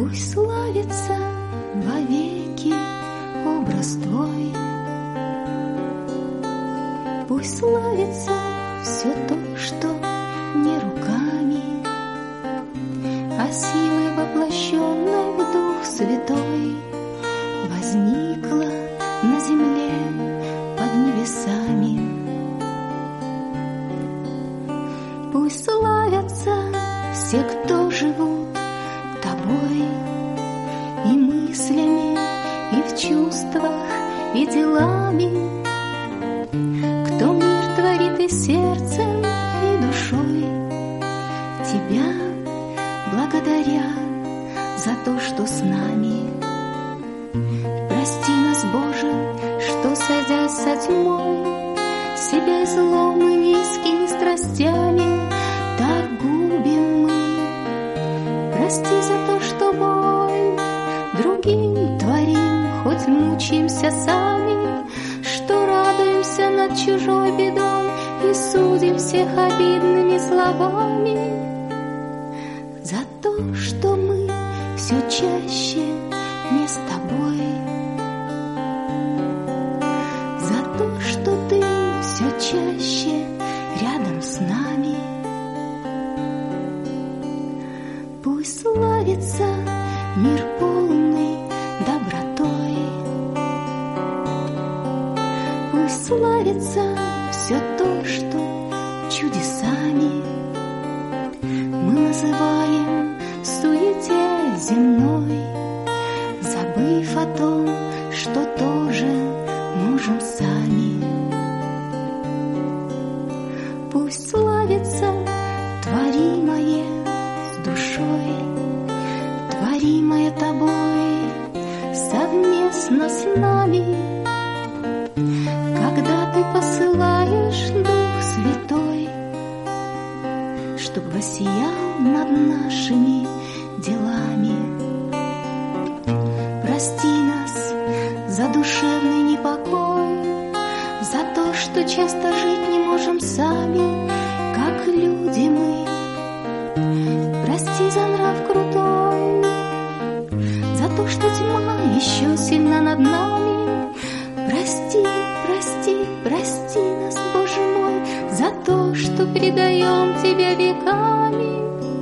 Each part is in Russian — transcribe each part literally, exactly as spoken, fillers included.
Пусть славится вовеки образ Твой, пусть славится все то, что не руками, а силой, воплощенной в Дух Святой, возникла на земле под небесами. Пусть славятся все, кто живут Тобой и мыслями, и в чувствах, и делами, кто мир творит и сердцем, и душой, Тебя благодаря за то, что с нами. Прости нас, Боже, что, садясь со тьмой, себя злом и низкими страстями так губим мы. Прости за то, что боль другим творим, хоть мучаемся сами, что радуемся над чужой бедой и судим всех обидными словами. За то, что мы все чаще не с Тобой, за то, что Ты все чаще рядом с нами. Пусть славится мир полный добротой, пусть славится все то, что чудесами мы называем в суете земной, забыв о том, что тоже можем сами. Пусть славится творимое с душой, творимое Тобой совместно с нами, когда Ты посылаешь Дух Святой, чтоб воссиял над нашими делами. Прости нас за душевный непокой, за то, что часто жить не можем сами, как люди мы. Прости за нрав крутой, за то, что тьма еще сильна над нами. Прости, прости, прости нас, Боже мой, за то, что предаем Тебя веками,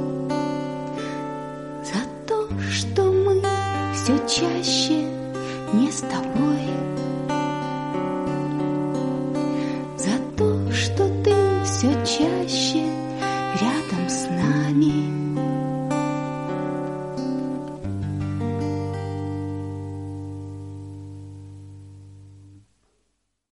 за то, что мы все чаще не с Тобой, за то, что Ты все чаще